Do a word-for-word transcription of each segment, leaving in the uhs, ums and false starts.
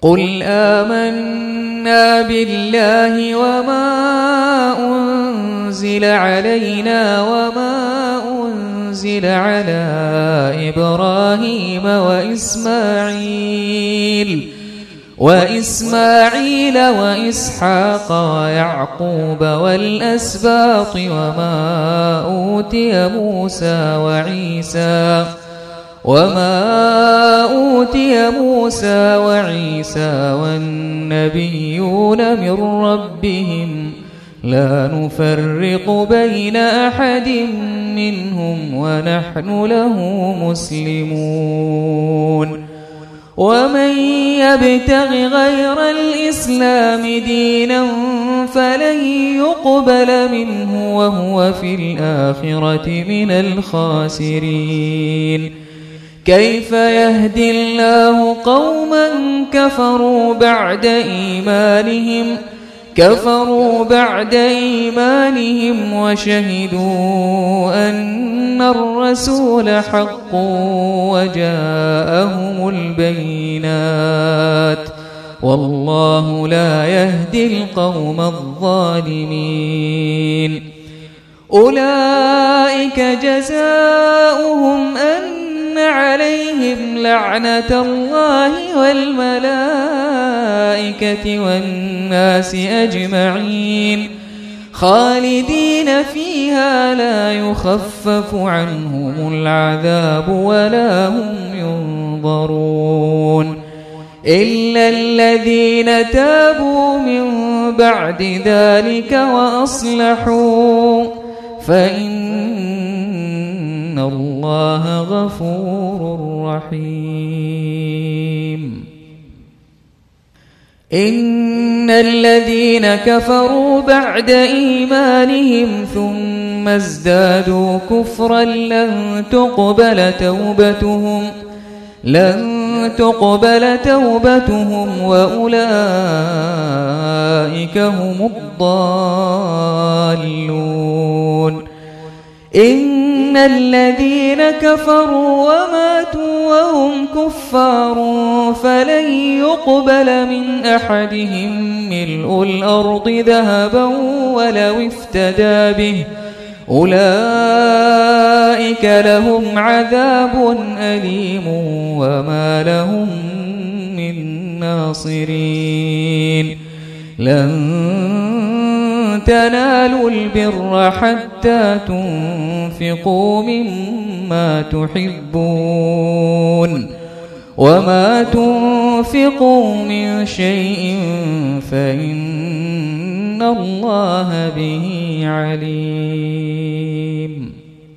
قل آمنا بالله وما أنزل علينا وما أنزل على إبراهيم وإسماعيل وإسماعيل وإسحاق ويعقوب والأسباط وما أوتي موسى وعيسى وما أوتي موسى وعيسى والنبيون من ربهم لا نفرق بين أحد منهم ونحن له مسلمون ومن يبتغ غير الإسلام دينا فلن يقبل منه وهو في الآخرة من الخاسرين كيف يهدي الله قوما كفروا بعد إيمانهم كفروا بعد إيمانهم وشهدوا أن الرسول حق وجاءهم البينات والله لا يهدي القوم الظالمين أولئك جزاؤهم أن عليهم لعنة الله والملائكة والناس أجمعين خالدين فيها لا يخفف عنهم العذاب ولا هم ينظرون إلا الذين تابوا من بعد ذلك وأصلحوا فإن الله غفور رحيم إن الذين كفروا بعد إيمانهم ثم ازدادوا كفرا لن تقبل توبتهم لن تقبل توبتهم وأولئك هم الضالون إن الذين كفروا وماتوا وهم كفار فلن يقبل من أحدهم ملء الأرض ذهبا ولو افتدى به أولئك لهم عذاب أليم وما لهم من ناصرين لن تنالوا البر حتى تنفقوا مما تحبون وما تنفقوا من شيء فإن الله به عليم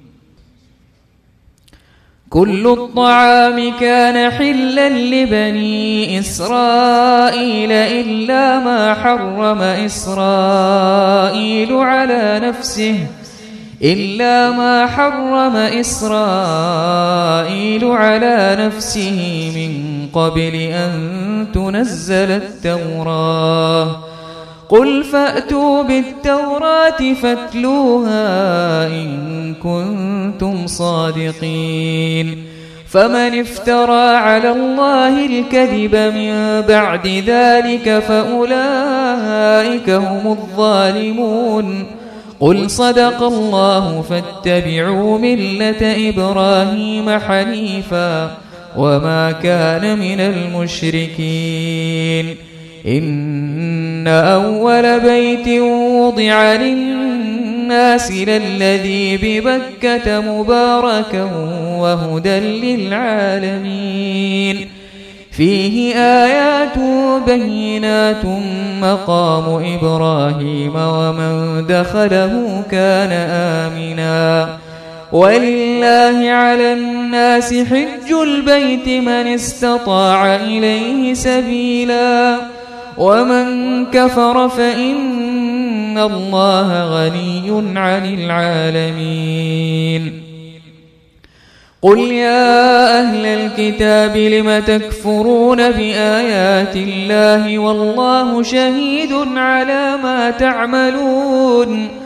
كل الطعام كان حلا لبني إسرائيل إلا ما حرم إسرائيل على نفسه إلا ما حرم إسرائيل على نفسه من قبل أن تنزل التوراة قل فأتوا بالتوراة فاتلوها إن كنتم صادقين فمن افترى على الله الكذب من بعد ذلك فأولئك هم الظالمون قل صدق الله فاتبعوا ملة إبراهيم حنيفا وما كان من المشركين إن أول بيت وضع للناس للذي ببكة مباركا وهدى للعالمين فيه آيات بينات مقام إبراهيم ومن دخله كان آمنا ولله على الناس حج البيت من استطاع إليه سبيلا ومن كفر فإن الله غني عن العالمين قل يا أهل الكتاب لم تكفرون بآيات الله والله شهيد على ما تعملون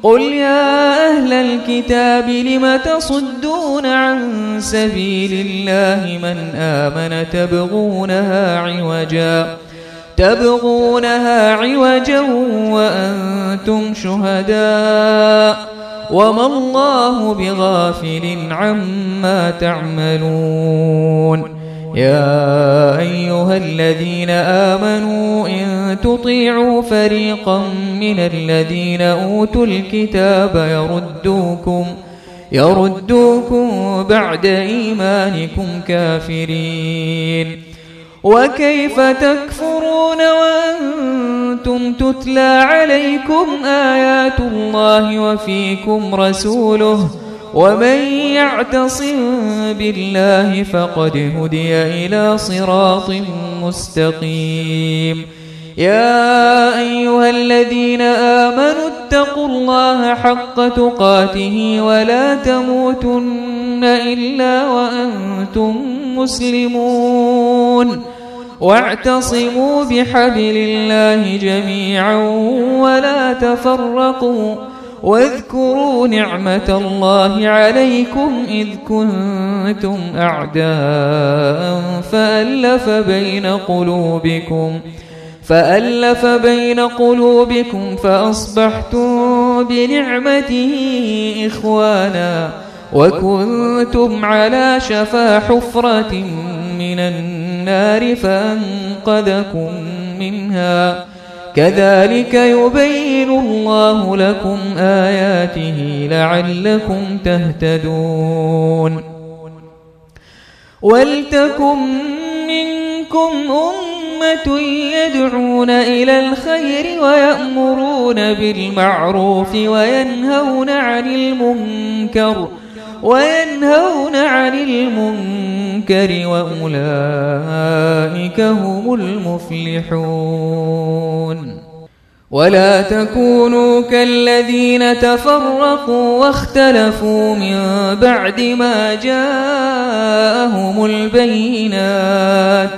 قل يا أهل الكتاب لم تصدون عن سبيل الله من آمن تبغونها عوجا تبغونها عوجا وأنتم شهداء وما الله بغافل عما تعملون يا أيها الذين آمنوا إن تطيعوا فريقا من الذين أوتوا الكتاب يردوكم يردوكم بعد إيمانكم كافرين وكيف تكفرون وأنتم تتلى عليكم آيات الله وفيكم رسوله ومن يعتصم بالله فقد هدي إلى صراط مستقيم يا أيها الذين آمنوا اتقوا الله حق تقاته ولا تموتن إلا وأنتم مسلمون واعتصموا بحبل الله جميعا ولا تفرقوا واذكروا نعمة الله عليكم إذ كنتم أعداء فألف بين قلوبكم فألف بين قلوبكم فأصبحتم بنعمته إخوانا وكنتم على شفا حفرة من النار فأنقذكم منها كذلك يبين الله لكم آياته لعلكم تهتدون ولتكن منكم أمة يدعون إلى الخير ويأمرون بالمعروف وينهون عن المنكر وينهون عن المنكر وأولئك هم المفلحون ولا تكونوا كالذين تفرقوا واختلفوا من بعد ما جاءهم البينات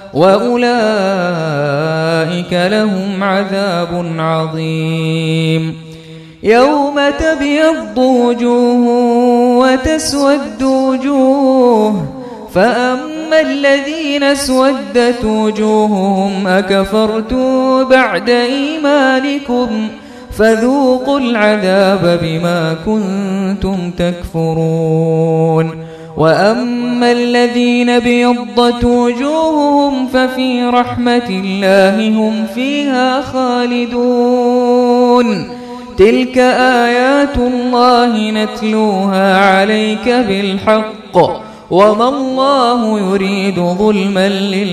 وأولئك لهم عذاب عظيم يوم تبيض وجوه وتسود وجوه فأما الذين اسودت وجوههم أكفرتم بعد إيمانكم فذوقوا العذاب بما كنتم تكفرون وأما الذين بيضت وجوههم ففي رحمة الله هم فيها خالدون تلك آيات الله نتلوها عليك بالحق وما الله يريد ظلما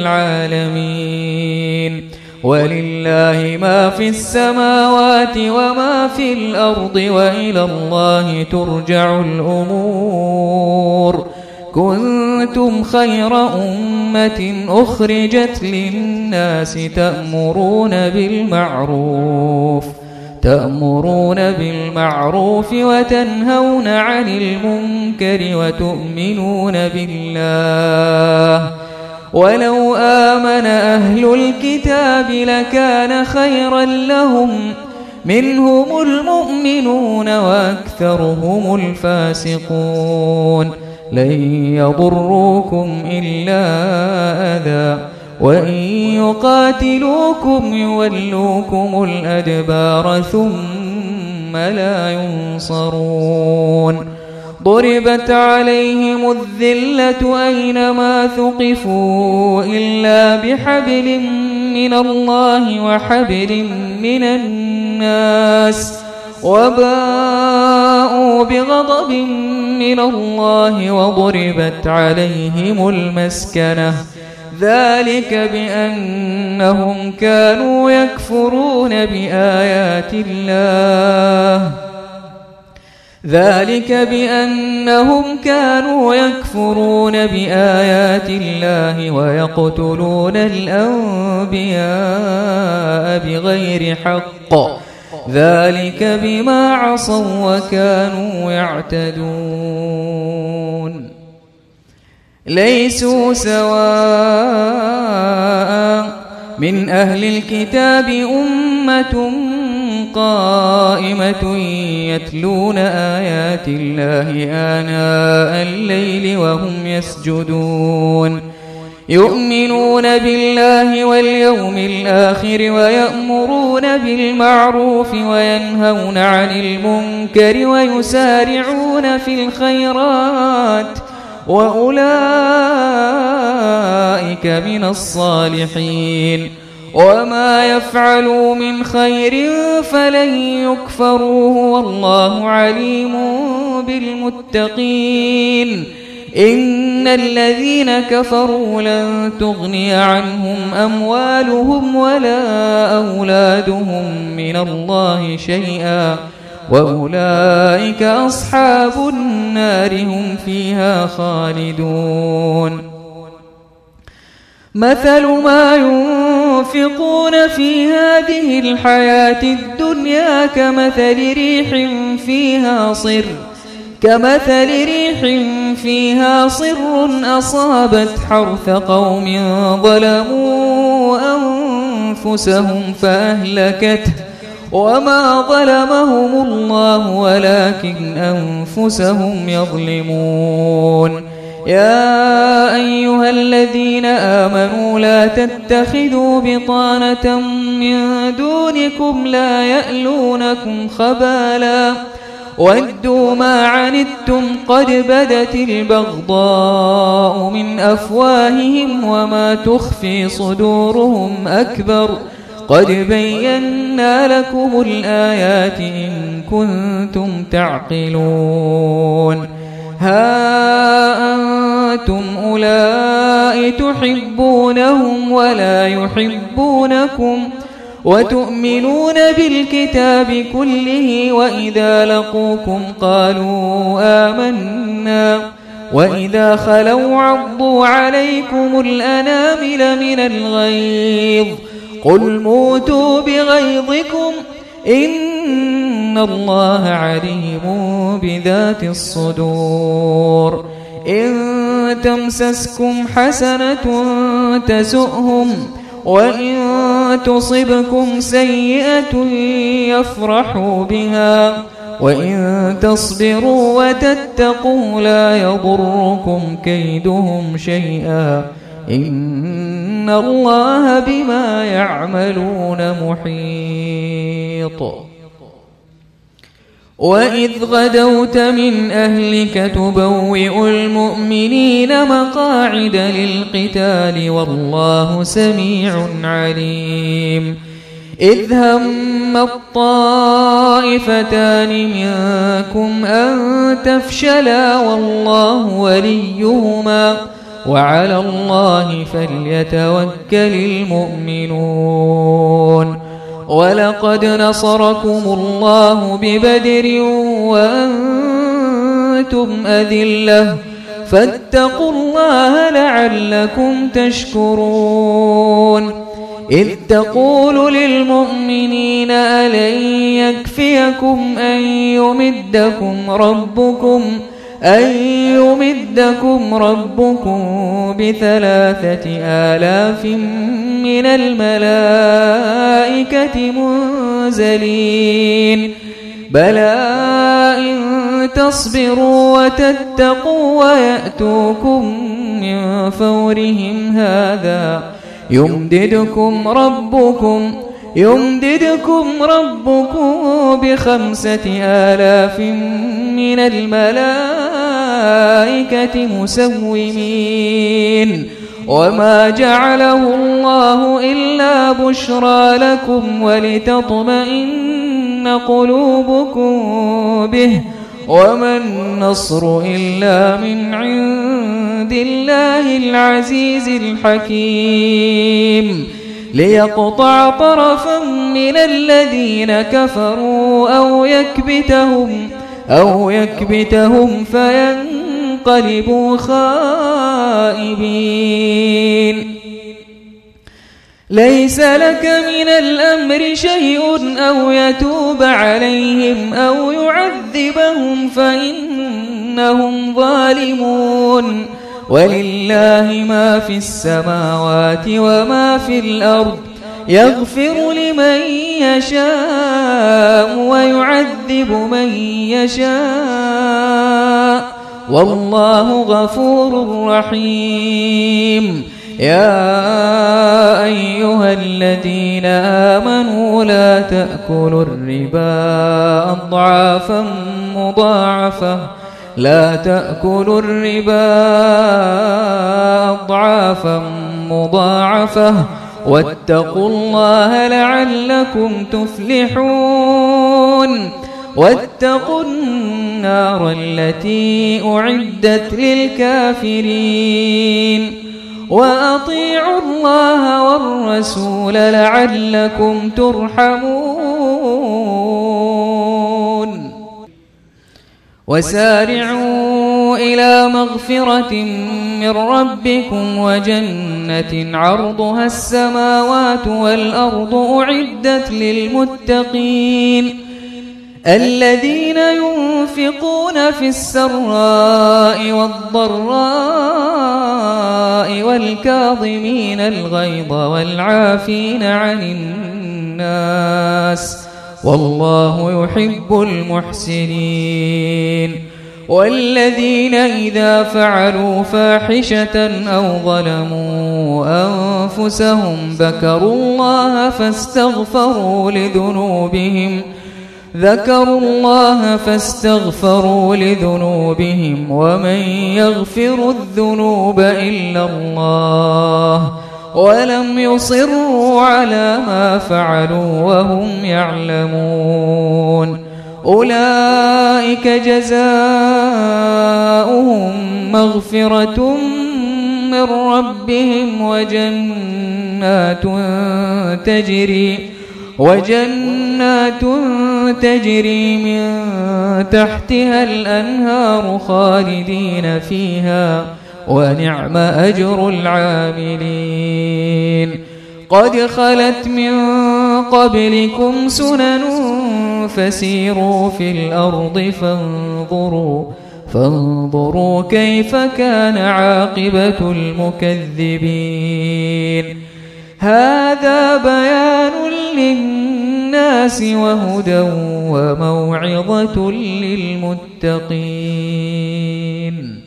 للعالمين ولله ما في السماوات وما في الأرض وإلى الله ترجع الأمور كنتم خير أمة أخرجت للناس تأمرون بالمعروف تأمرون بالمعروف وتنهون عن المنكر وتؤمنون بالله ولو آمن أهل الكتاب لكان خيرا لهم منهم المؤمنون وأكثرهم الفاسقون لن يضروكم إلا أذى وإن يقاتلوكم يولوكم الأدبار ثم لا ينصرون ضربت عليهم الذلة أينما ثقفوا إلا بحبل من الله وحبل من الناس وباءوا بغضب من الله وضربت عليهم المسكنة ذلك بأنهم كانوا يكفرون بآيات الله ذلك بأنهم كانوا يكفرون بآيات الله ويقتلون الأنبياء بغير حق ذلك بما عصوا وكانوا يعتدون ليسوا سواء من أهل الكتاب أمة قائمة يتلون آيات الله آناء الليل وهم يسجدون يؤمنون بالله واليوم الآخر ويأمرون بالمعروف وينهون عن المنكر ويسارعون في الخيرات وأولئك من الصالحين وما يفعلوا من خير فلن يكفروه والله عليم بالمتقين إن الذين كفروا لن تغني عنهم أموالهم ولا أولادهم من الله شيئا وأولئك أصحاب النار هم فيها خالدون مثل ما ينفقون في هذه الحياة الدنيا كمثل ريح فيها صر كمثل ريح فيها صر أصابت حرث قوم ظلموا أنفسهم فأهلكته وما ظلمهم الله ولكن أنفسهم يظلمون يا أيها الذين آمنوا لا تتخذوا بطانة من دونكم لا يألونكم خبالا ودوا ما عنتم قد بدت البغضاء من أفواههم وما تخفي صدورهم أكبر قد بينا لكم الآيات إن كنتم تعقلون ها أنتم أولئك تحبونهم ولا يحبونكم وتؤمنون بالكتاب كله وإذا لقوكم قالوا آمنا وإذا خلوا عضوا عليكم الأنامل من الغيظ قل موتوا بغيظكم إن الله عليم بذات الصدور إن تمسسكم حسنة تسؤهم وإن تصبكم سيئة يفرحوا بها وإن تصبروا وتتقوا لا يضركم كيدهم شيئا إن الله بما يعملون محيط وإذ غدوت من أهلك تبوئ المؤمنين مقاعد للقتال والله سميع عليم إذ هم الطائفتان منكم أن تفشلا والله وليهما وعلى الله فليتوكل المؤمنون ولقد نصركم الله ببدر وأنتم أذلة فاتقوا الله لعلكم تشكرون إذ تقول للمؤمنين ألن يكفيكم أن يمدكم ربكم أن يمدكم ربكم بثلاثة آلاف من الملائكة منزلين بلى إن تصبروا وتتقوا ويأتوكم من فورهم هذا يمددكم ربكم يمددكم ربكم بخمسة آلاف من الملائكة مسومين وما جعله الله إلا بشرى لكم ولتطمئن قلوبكم به وما النصر إلا من عند الله العزيز الحكيم ليقطع طرفا من الذين كفروا أو يكبتهم أو يكبتهم فينقلبوا خائبين ليس لك من الأمر شيء أو يتوب عليهم أو يعذبهم فإنهم ظالمون ولله ما في السماوات وما في الأرض يغفر لمن يشاء ويعذب من يشاء والله غفور رحيم. يا أيها الذين آمنوا لا تأكلوا الربا أضعافا مضاعفة لا تأكلوا الربا أضعافا مضاعفة واتقوا الله لعلكم تفلحون. واتقوا النار التي أعدت للكافرين وأطيعوا الله والرسول لعلكم ترحمون. وسارعوا إلى مغفرة من ربكم وجنة عرضها السماوات والأرض أعدت للمتقين الذين ينفقون في السراء والضراء والكاظمين الغيظ والعافين عن الناس والله يحب المحسنين. والذين إذا فعلوا فاحشة أو ظلموا أنفسهم ذكروا الله فاستغفروا لذنوبهم ذكروا الله فاستغفروا لذنوبهم ومن يغفر الذنوب إلا الله ولم يصروا على ما فعلوا وهم يعلمون أولئك جزاؤهم مغفرة من ربهم وجنات تجري وجنات تجري من تحتها الأنهار خالدين فيها ونعم أجر العاملين. قد خلت من قبلكم سنن فسيروا في الأرض فانظروا فانظروا كيف كان عاقبة المكذبين. هذا بيان للناس وهدى وموعظة للمتقين.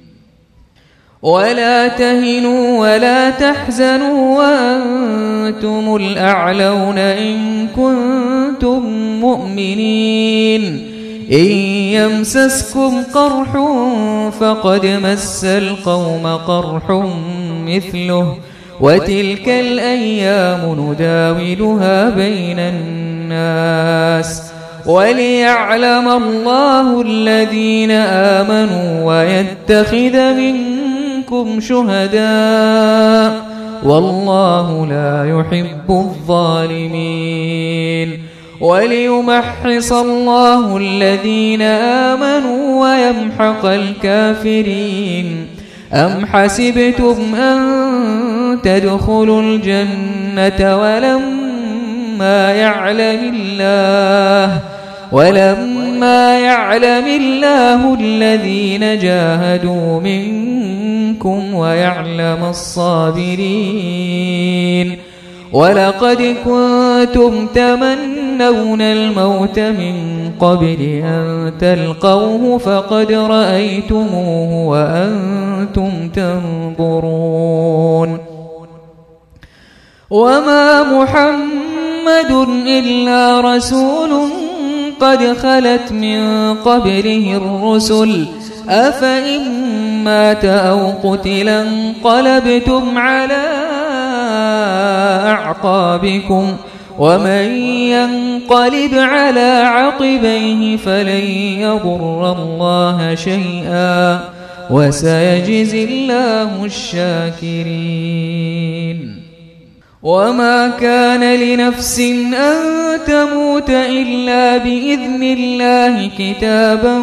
ولا تهنوا ولا تحزنوا وأنتم الأعلون إن كنتم مؤمنين. إن يمسسكم قرح فقد مس القوم قرح مثله وتلك الأيام نداولها بين الناس وليعلم الله الذين آمنوا ويتخذ منكم شهداء والله لا يحب الظالمين. وليمحص الله الذين آمنوا ويمحق الكافرين. أم حسبتم أن تدخلوا الجنة ولما يعلم الله ولما يعلم الله الذين جاهدوا منكم ويعلم الصابرين. ولقد كنتم تمنون الموت من قبل أن تلقوه فقد رأيتموه وأنتم تنظرون. وما محمد إلا رسول قد خلت من قبله الرسل أفإن مات أو قتل انقلبتم على أعقابكم ومن ينقلب على عقبيه فلن يضر الله شيئا وسيجزي الله الشاكرين. وما كان لنفس أن تموت إلا بإذن الله كتابا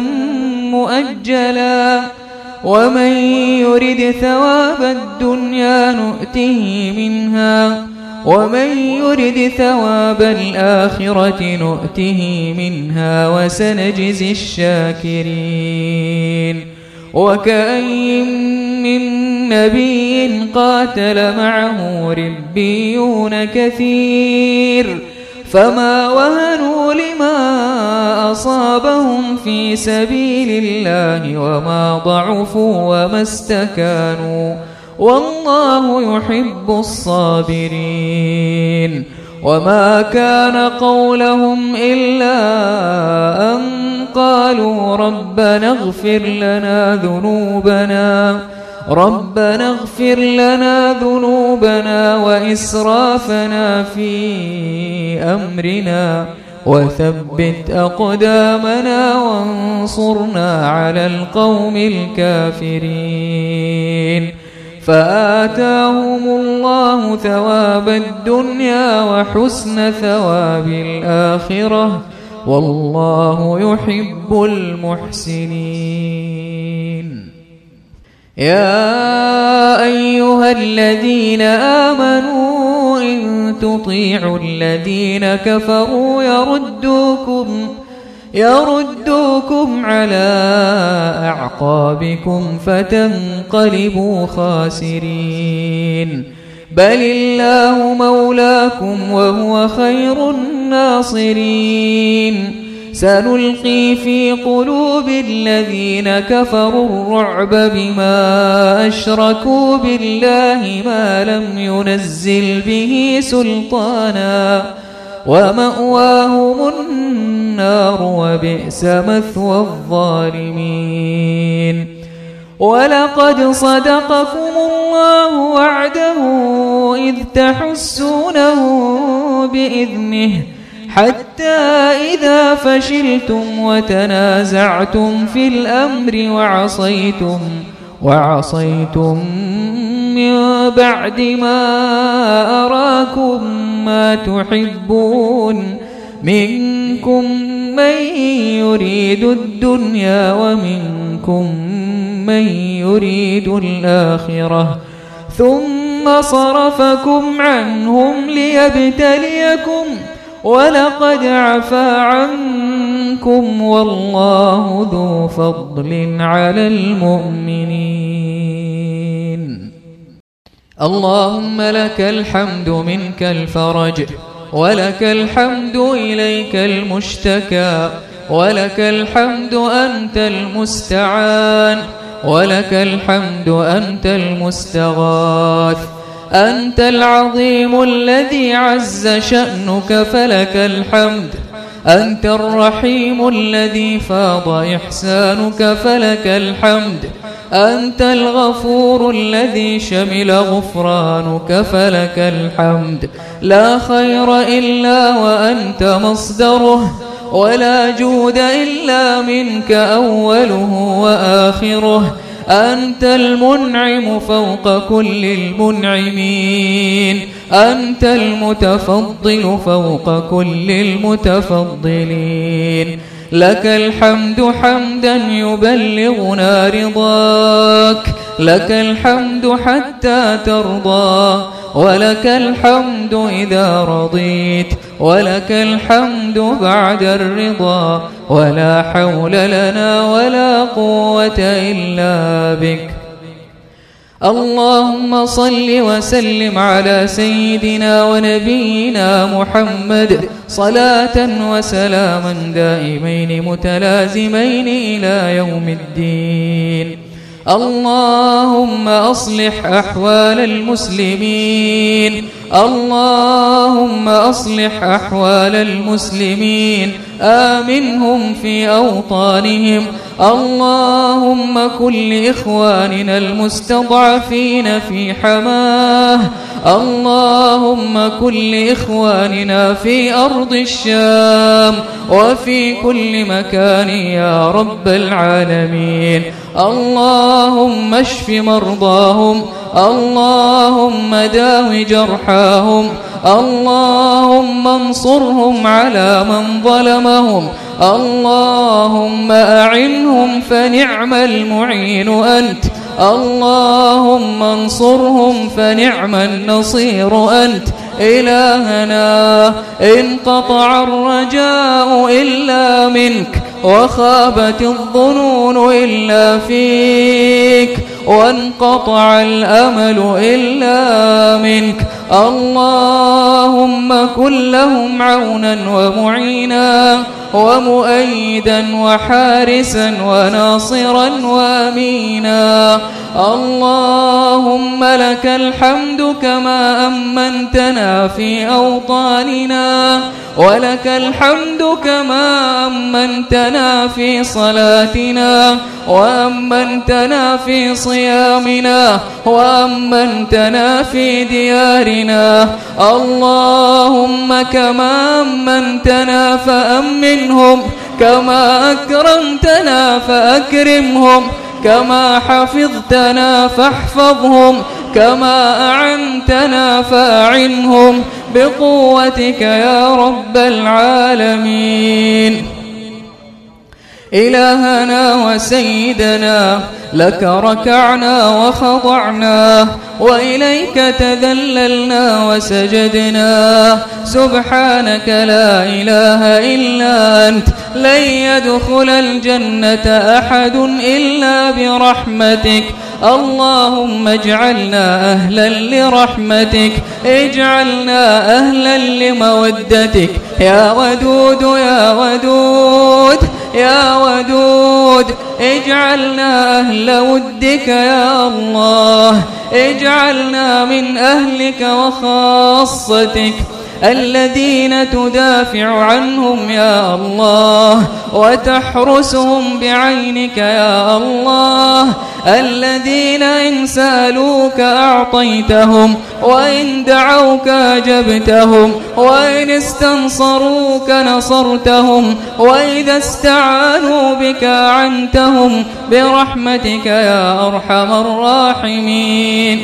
مؤجلا ومن يرد ثواب الدنيا نؤته منها ومن يرد ثواب الآخرة نؤته منها وسنجزي الشاكرين. وكأين من نبي قاتل معه ربيون كثير فما وهنوا لما أصابهم في سبيل الله وما ضعفوا وما استكانوا والله يحب الصابرين. وما كان قولهم إلا أن قالوا ربنا اغفر لنا ذنوبنا ربنا اغفر لنا ذنوبنا وإسرافنا في أمرنا وثبت أقدامنا وانصرنا على القوم الكافرين. فآتاهم الله ثواب الدنيا وحسن ثواب الآخرة والله يحب المحسنين. يا أيها الذين آمنوا إن تطيعوا الذين كفروا يردوكم يردوكم على أعقابكم فتنقلبوا خاسرين. بل الله مولاكم وهو خير الناصرين. سنلقي في قلوب الذين كفروا الرعب بما أشركوا بالله ما لم ينزل به سلطانا ومأواهم النار وبئس مثوى الظالمين. ولقد صدقكم الله وعده إذ تحسونه بإذنه حتى إذا فشلتم وتنازعتم في الأمر وعصيتم وعصيتم من بعد ما أراكم ما تحبون منكم من يريد الدنيا ومنكم من يريد الآخرة ثم صرفكم عنهم ليبتليكم ولقد عفا عنكم والله ذو فضل على المؤمنين. اللهم لك الحمد منك الفرج ولك الحمد إليك المشتكى ولك الحمد أنت المستعان ولك الحمد أنت المستغاث. أنت العظيم الذي عز شأنك فلك الحمد. أنت الرحيم الذي فاض إحسانك فلك الحمد. أنت الغفور الذي شمل غفرانك فلك الحمد. لا خير إلا وأنت مصدره ولا جود إلا منك أوله وآخره. أنت المنعم فوق كل المنعمين. أنت المتفضل فوق كل المتفضلين. لك الحمد حمدا يبلغنا رضاك. لك الحمد حتى ترضى ولك الحمد إذا رضيت ولك الحمد بعد الرضا. ولا حول لنا ولا قوة إلا بك. اللهم صل وسلم على سيدنا ونبينا محمد صلاة وسلاما دائمين متلازمين إلى يوم الدين. اللهم أصلح أحوال المسلمين. اللهم أصلح أحوال المسلمين آمنهم في أوطانهم. اللهم كن لإخواننا المستضعفين في حماه. اللهم كن لإخواننا في أرض الشام وفي كل مكان يا رب العالمين. اللهم اشف مرضاهم. اللهم داو جرحاهم. اللهم انصرهم على من ظلمهم. اللهم أعنهم فنعم المعين أنت. اللهم انصرهم فنعم النصير أنت. إلهنا انقطع الرجاء إلا منك، وخابت الظنون إلا فيك، وانقطع الأمل إلا منك. اللهم كن لهم عونا ومعينا ومؤيدا وحارسا وناصرا وامينا. اللهم لك الحمد كما أمنتنا في أوطاننا، ولك الحمد كما أمنتنا في صلاتنا، وأمنتنا في صيامنا، وأمنتنا في ديارنا. اللهم كما أمنتنا فأمنهم، كما أكرمتنا فأكرمهم، كما حفظتنا فاحفظهم، كما أعنتنا فأعنهم بقوتك يا رب العالمين. إلهنا وسيدنا لك ركعنا وخضعنا، وإليك تذللنا وسجدنا. سبحانك لا إله إلا أنت، لن يدخل الجنة أحد إلا برحمتك. اللهم اجعلنا أهلا لرحمتك، اجعلنا أهلا لمودتك يا ودود يا ودود يا ودود. اجعلنا أهل ودك يا الله، اجعلنا من أهلك وخاصتك الذين تدافع عنهم يا الله وتحرسهم بعينك يا الله، الذين إن سألوك أعطيتهم، وإن دعوك أجبتهم، وإن استنصروك نصرتهم، وإذا استعانوا بك أعنتهم برحمتك يا أرحم الراحمين.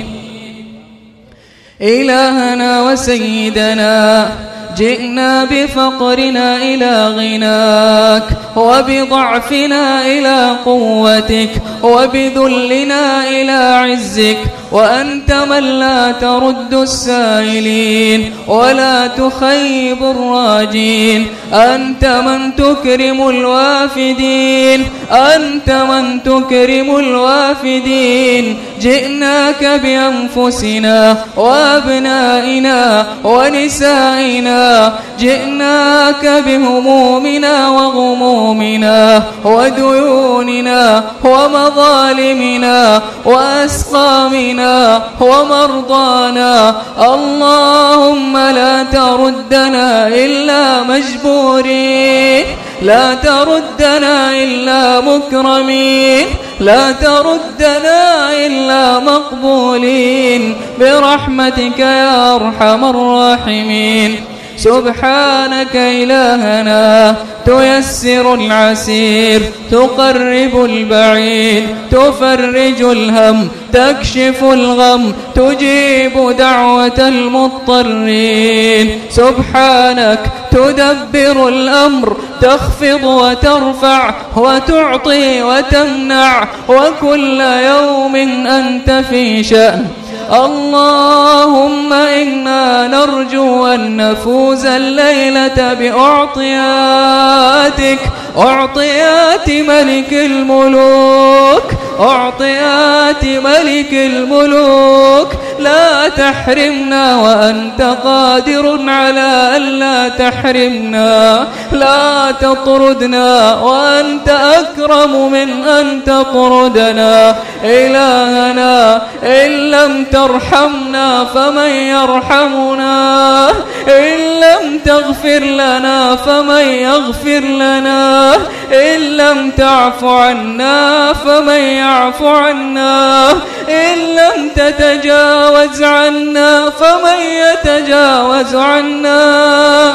إلهنا وسيدنا جئنا بفقرنا إلى غناك، وبضعفنا إلى قوتك، وبذلنا إلى عزك، وأنت من لا ترد السائلين ولا تخيب الراجين، أنت من تكرم الوافدين، أنت من تكرم الوافدين. جئناك بأنفسنا وأبنائنا ونسائنا، جئناك بهمومنا وغمومنا وديوننا ومظالمنا وأسقامنا ومرضانا. اللهم لا تردنا إلا مجبورين، لا تردنا إلا مكرمين، لا تردنا إلا مقبولين برحمتك يا أرحم الراحمين. سبحانك إلهنا تيسر العسير، تقرب البعيد، تفرج الهم، تكشف الغم، تجيب دعوة المضطرين. سبحانك تدبر الأمر، تخفض وترفع وتعطي وتمنع، وكل يوم أنت في شأن. اللهم إنا نرجو أن نفوز الليلة بأعطياتك، أعطيات ملك الملوك، أعطيات ملك الملوك. لا تحرمنا وأنت قادر على ألا تحرمنا، لا تطردنا وأنت أكرم من أن تطردنا. إلهنا إن لم ترحمنا فمن يرحمنا، إن لم تغفر لنا فمن يغفر لنا، إن لم تعف عنا فمن يعف عنا، إن لم تتجاوز عنا فمن يتجاوز عنا.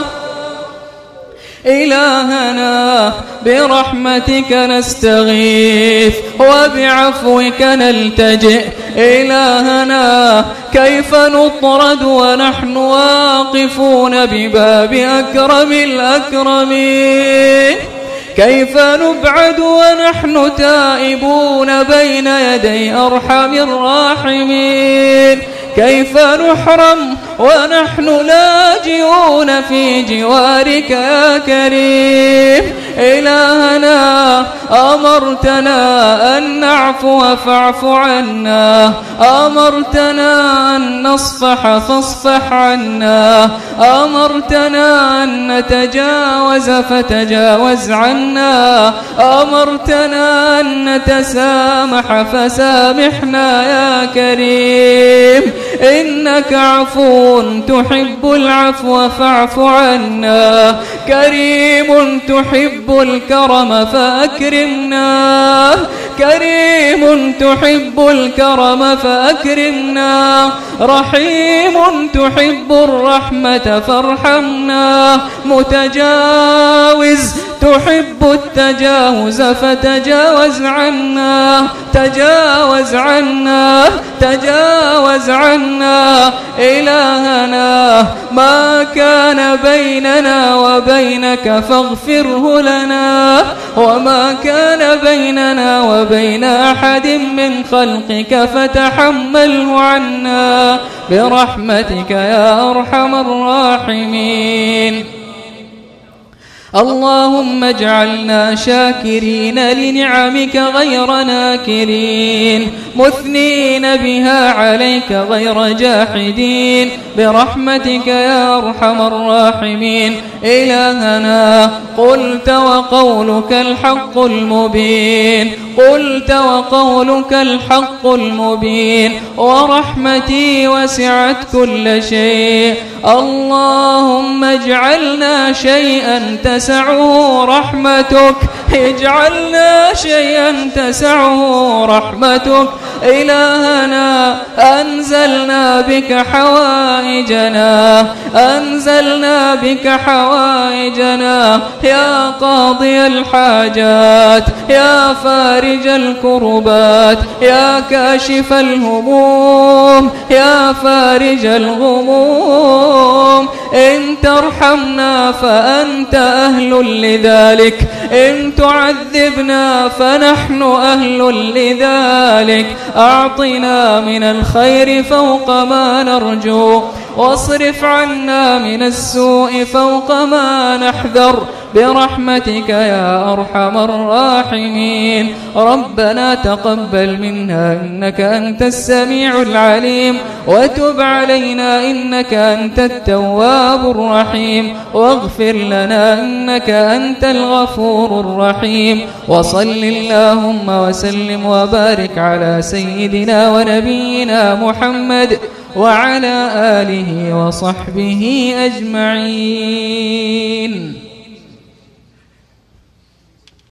إلهنا برحمتك نستغيث وبعفوك نلتجئ. إلهنا كيف نطرد ونحن واقفون بباب أكرم الأكرمين؟ كيف نبعد ونحن تائبون بين يدي أرحم الراحمين؟ كيف نحرم ونحن لاجئون في جوارك يا كريم. إلهنا أمرتنا أن نعفو فاعف عنا، أمرتنا أن نصفح فاصفح عنا، أمرتنا أن نتجاوز فتجاوز عنا، أمرتنا أن نتسامح فسامحنا يا كريم. إنك عفو تحب العفو فاعف عنا، كريم تحب الكرم فأكرمنا، كريم تحب الكرم فأكرمنا، رحيم تحب الرحمة فارحمنا، متجاوز تحب التجاوز فتجاوز عنا، تجاوز عنا تجاوز عنا. إلهنا ما كان بيننا وبينك فاغفره لنا، وما كان بيننا وبين أحد من خلقك فتحمله عنا برحمتك يا أرحم الراحمين. اللهم اجعلنا شاكرين لنعمك غير ناكرين، مثنين بها عليك غير جاحدين برحمتك يا أرحم الراحمين. إلهنا قلت وقولك الحق المبين، قلت وقولك الحق المبين، ورحمتي وسعت كل شيء. اللهم اجعلنا شيئا تسعه رحمتك، اجعلنا شيئا تسعه رحمتك. إلهنا أنزلنا بك حوائجنا، أنزلنا بك حوائجنا يا قاضي الحاجات، يا فارج الكربات، يا كاشف الهموم، يا فارج الغموم. إن ترحمنا فأنت أهل لذلك، إن تعذبنا فنحن أهل لذلك. أعطنا من الخير فوق ما نرجو، واصرف عنا من السوء فوق ما نحذر برحمتك يا أرحم الراحمين. ربنا تقبل منا إنك أنت السميع العليم، وتب علينا إنك أنت التواب الرحيم، واغفر لنا إنك أنت الغفور الرحيم. وصل اللهم وسلم وبارك على سيدنا ونبينا محمد وعلى آله وصحبه أجمعين.